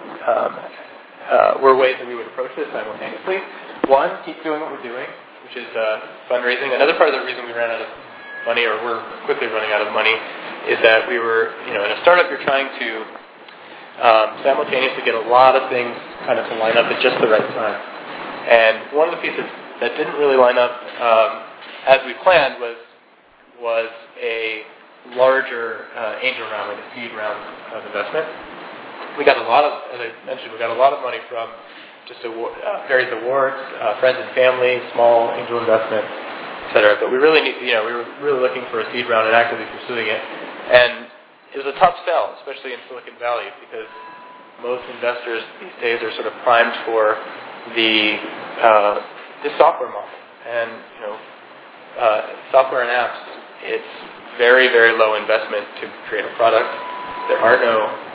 were ways that we would approach this simultaneously. One, keep doing what we're doing, which is fundraising. Another part of the reason we ran out of money, or we're quickly running out of money, is that we were, in a startup, you're trying to simultaneously get a lot of things kind of to line up at just the right time. And one of the pieces that didn't really line up as we planned was a larger angel round, like a seed round of investment. We got a lot of, as I mentioned, money from just various awards, friends and family, small angel investment, etc. But we really we were really looking for a seed round and actively pursuing it. And it was a tough sell, especially in Silicon Valley, because most investors these days are sort of primed for this software model. And software and apps, it's very, very low investment to create a product. There are no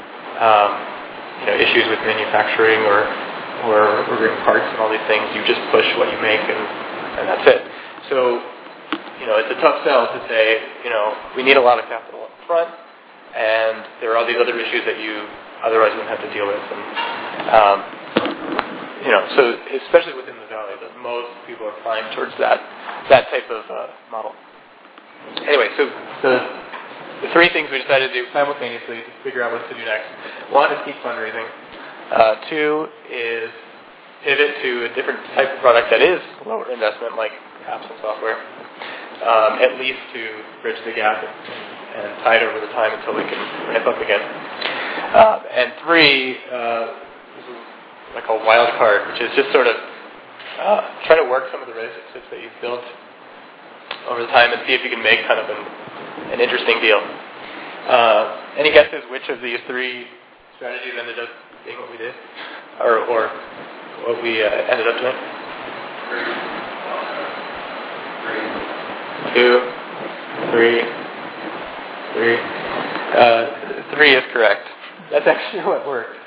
issues with manufacturing or ordering parts and all these things. You just push what you make and that's it. So it's a tough sell to say we need a lot of capital up front, and there are all these other issues that you otherwise wouldn't have to deal with. And so especially within the Valley, that most people are applying towards that type of model. Anyway, so the three things we decided to do simultaneously to figure out what to do next. One is keep fundraising. Two is pivot to a different type of product that is lower investment, like apps and software, at least to bridge the gap and tide over the time until we can ramp up again. And three, this is what I call wild card, which is just sort of try to work some of the relationships that you've built over the time and see if you can make kind of an interesting deal. Any guesses which of these three strategies ended up being what we did? Or what we ended up doing? 2, 3. 3 is correct. That's actually what worked.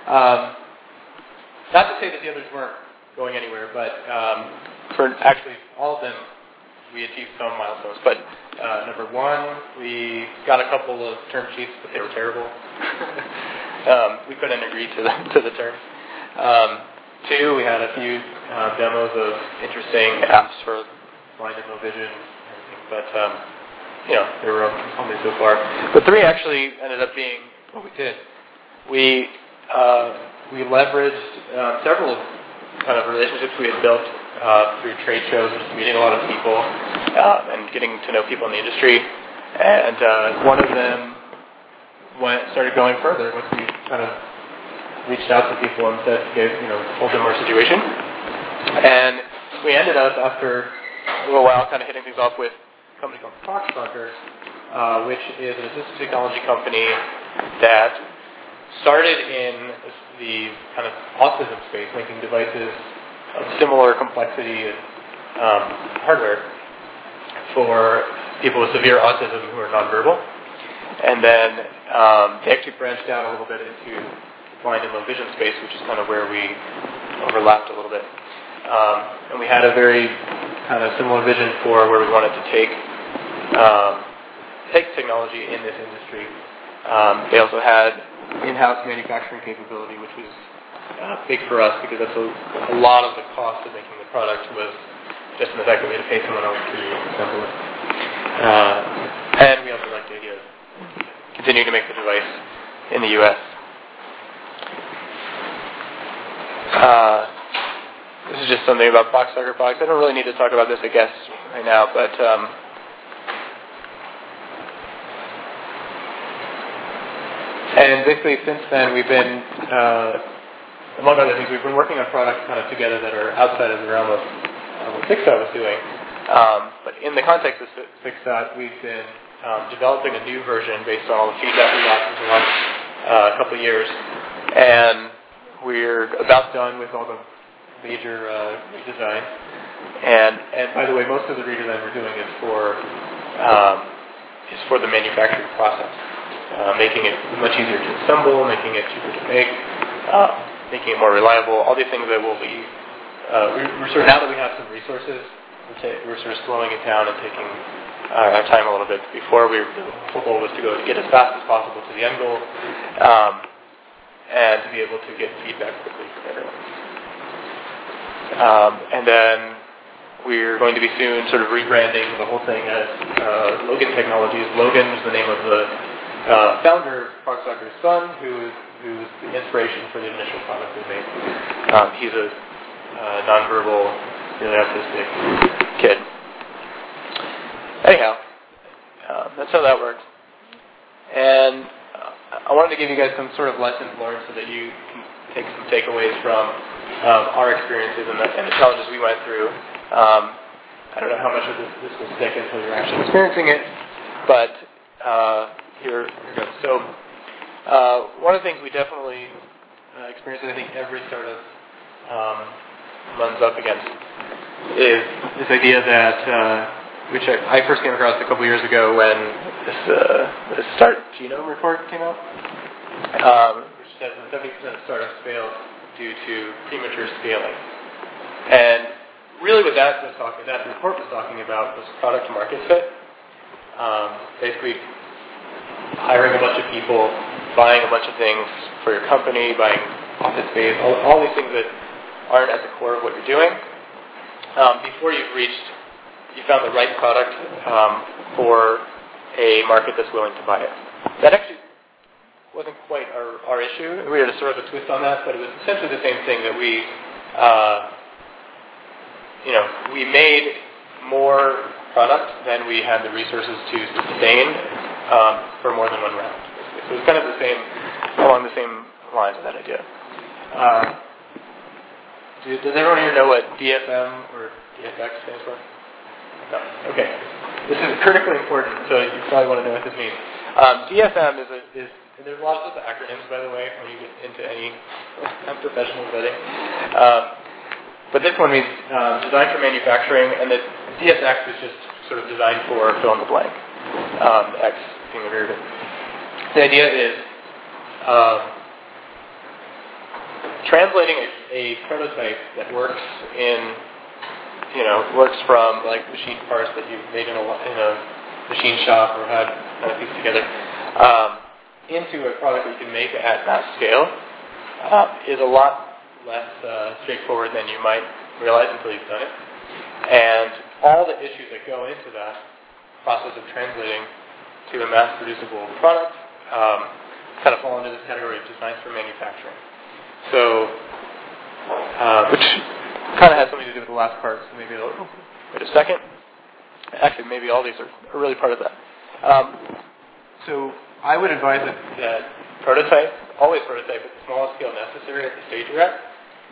Not to say that the others weren't going anywhere, but for actually all of them, we achieved some milestones. But number one, we got a couple of term sheets, but they were terrible. We couldn't agree to the terms. 2, we had a few demos of interesting apps for blind and low vision and everything, but they were only so far. But 3 actually ended up being what we did. We leveraged several kind of relationships we had built through trade shows, just meeting a lot of people and getting to know people in the industry. And one of them started going further once we kind of reached out to people and told them our situation. And we ended up, after a little while, kind of hitting things off with a company called Foxfucker, which is an assistive technology company that started in the kind of autism space, making devices of similar complexity and hardware for people with severe autism who are nonverbal. And then they actually branched out a little bit into the blind and low vision space, which is kind of where we overlapped a little bit. And we had a very kind of similar vision for where we wanted to take technology in this industry. They also had in-house manufacturing capability, which was big for us because that's a lot of the cost of making the product was just in the fact that we had to pay someone else to assemble it. And we also liked the idea of continuing to make the device in the U.S. This is just something about Boxsucker Box. I don't really need to talk about this, I guess, right now, but and basically since then we've been, among other things, we've been working on products kind of together that are outside of the realm of what Sixdot was doing. But in the context of Sixdot, we've been developing a new version based on all the feedback we got from the last couple of years. And we're about done with all the major redesign. And by the way, most of the redesign we're doing is for the manufacturing process, making it much easier to assemble, making it cheaper to make, making it more reliable. All these things that will be. We're sort of, now that we have some resources, we're sort of slowing it down and taking our time a little bit. Before, the whole goal was to get as fast as possible to the end goal, and to be able to get feedback quickly from everyone. And then we're going to be soon sort of rebranding the whole thing as Logan Technologies. Logan was the name of the founder, Boxsucker's son, who's the inspiration for the initial product we made. He's a nonverbal, really autistic kid. Anyhow, that's how that works. And I wanted to give you guys some sort of lessons learned so that you can take some takeaways from our experiences and the challenges we went through. I don't know how much of this will stick until you're actually experiencing it, but here goes. So one of the things we definitely experienced, and I think every startup runs up against, is this idea that which I first came across a couple years ago when this Start Genome report came out, which says that 70% of startups fail due to premature scaling. And really what that report was talking about was product market fit. Basically hiring a bunch of people, buying a bunch of things for your company, buying office space, all these things that aren't at the core of what you're doing. Before you found the right product for a market that's willing to buy it. That actually wasn't quite our issue. We had a sort of a twist on that, but it was essentially the same thing that we made more product than we had the resources to sustain for more than one round. So it was kind of along the same lines of that idea. Does everyone here know what DFM or DFX stands for? No. Okay. This is critically important, so you probably want to know what this means. DFM is and there's lots of acronyms, by the way, when you get into any professional setting. But this one means design for manufacturing, and the DSX is just sort of designed for fill in the blank. X being the variable. The idea is translating a prototype that works works from like machine parts that you've made in a machine shop or had kind of pieced together into a product that you can make at mass scale is a lot less straightforward than you might realize until you've done it. And all the issues that go into that process of translating to a mass-producible product kind of fall into this category of designs for manufacturing. So, which kind of has something to do with the last part, so maybe wait a second. Actually, maybe all these are really part of that. So I would advise that always prototype at the smallest scale necessary at the stage you're at.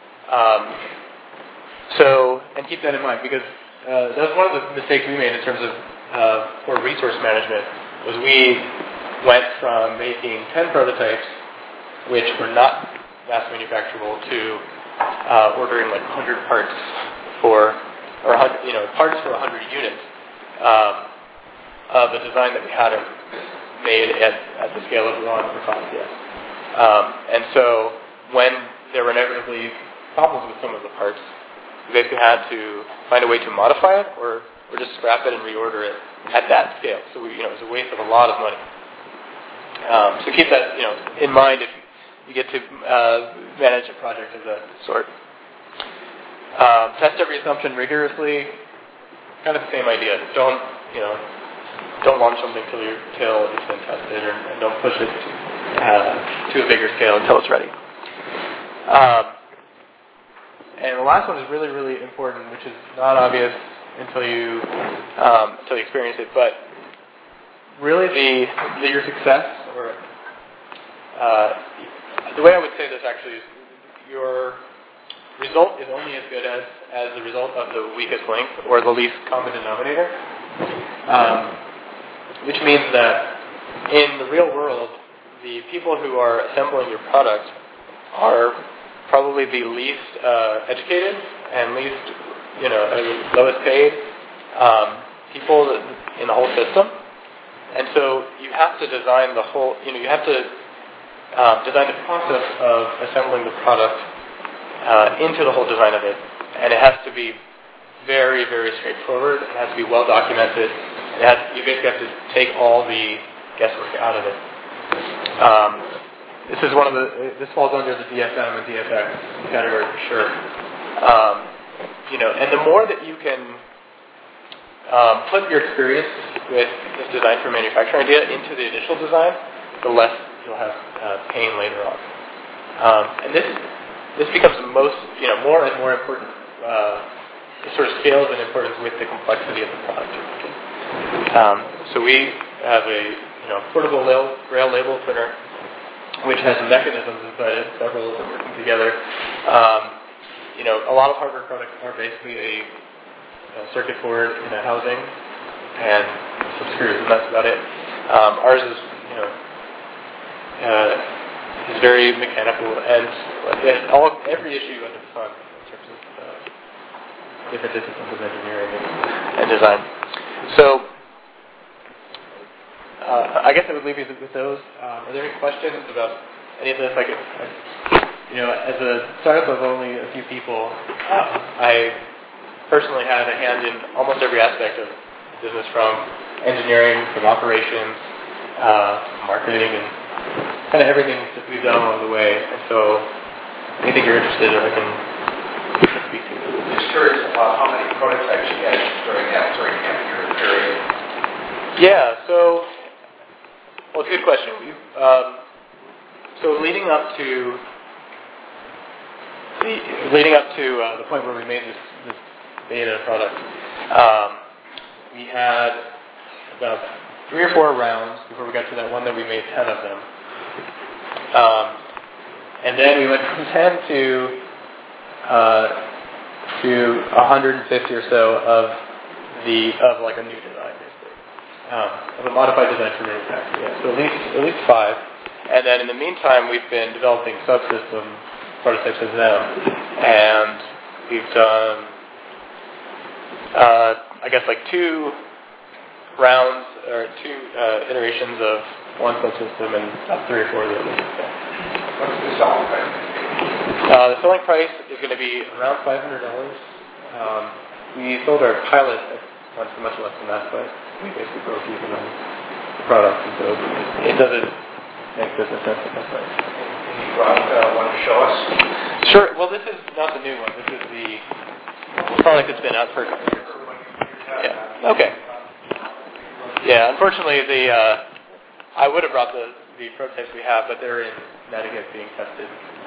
And keep that in mind, because that was one of the mistakes we made in terms of for resource management, was we went from making 10 prototypes, which were not mass manufacturable to ordering like 100 parts for, or 100, parts for 100 units of a design that we hadn't made at the scale of one for cost yet. And so when there were inevitably problems with some of the parts, we basically had to find a way to modify it or just scrap it and reorder it at that scale. So it was a waste of a lot of money. So keep that in mind if you get to manage a project of that sort. Test every assumption rigorously. Kind of the same idea. Don't launch something till it's been tested, and don't push it to a bigger scale until it's ready. And the last one is really, really important, which is not obvious until you experience it. But really, your success, or the way I would say this actually is, your result is only as good as the result of the weakest link or the least common denominator. Which means that in the real world, the people who are assembling your product are probably the least educated and least, lowest paid people in the whole system. And so you have to design the whole, you have to design the process of assembling the product into the whole design of it. And it has to be very, very straightforward. It has to be well documented. You basically have to take all the guesswork out of it. This falls under the DFM and DFX category for sure. And the more that you can put your experience with this design for manufacturing idea into the initial design, the less you'll have pain later on. And this becomes more and more important. It sort of scales in importance with the complexity of the product you're making. So we have a portable rail label printer, which has mechanisms inside it, several that are working together. A lot of hardware products are basically a circuit board in a housing and some screws, and that's about it. Ours is, is very mechanical, and every issue under the sun in terms of different disciplines of engineering and design. So, I guess I would leave you with those. Are there any questions about any of this? As a startup of only a few people, I personally had a hand in almost every aspect of business, from engineering, from operations, marketing, and kind of everything that we've done along the way. And so, anything you're interested in, I can speak to. Just curious about how many prototypes you had during that 3.5-year period. Yeah, so, well, it's a good question. So leading up to the point where we made this beta product, we had about 3 or 4 rounds before we got to that one that we made 10 of them. And then we went from 10 to 150 or so of like a new design, basically, of a modified design for manufacturing. Yeah. So at least 5. And then in the meantime, we've been developing subsystem prototypes of them, and we've done, I guess, like 2 rounds or 2 iterations of one subsystem and about 3 or 4 of the others. What's the selling price? The selling price is going to be around $500. We sold our pilot at much less than that, but we basically broke even on the product, and so it doesn't make business sense at that price. Can you want to show us? Sure. Well, this is not the new one. This is the product that's been out for a couple years. Yeah. Okay. Yeah. Unfortunately, I would have brought the prototypes we have, but they're in Connecticut being tested.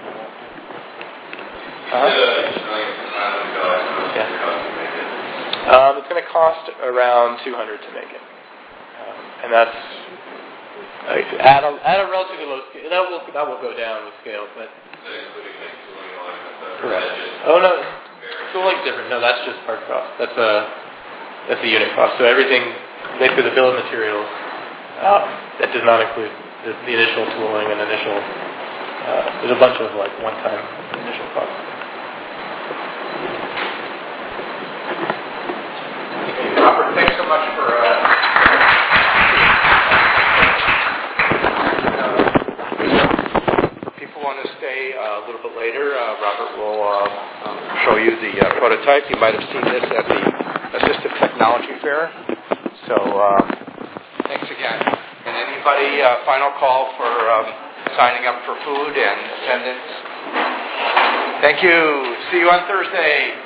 It's going to cost around $200 to make it, and that's at a relatively low scale. That will go down with scale, but correct. Oh no, tooling's different. No, that's just part cost. That's a unit cost. So everything, basically the bill of materials, that does not include the initial tooling and initial there's a bunch of like one-time initial costs. Robert, thanks so much for. People want to stay a little bit later. Robert will show you the prototype. You might have seen this at the Assistive Technology Fair. So thanks again. And anybody, final call for signing up for food and attendance? Thank you. See you on Thursday.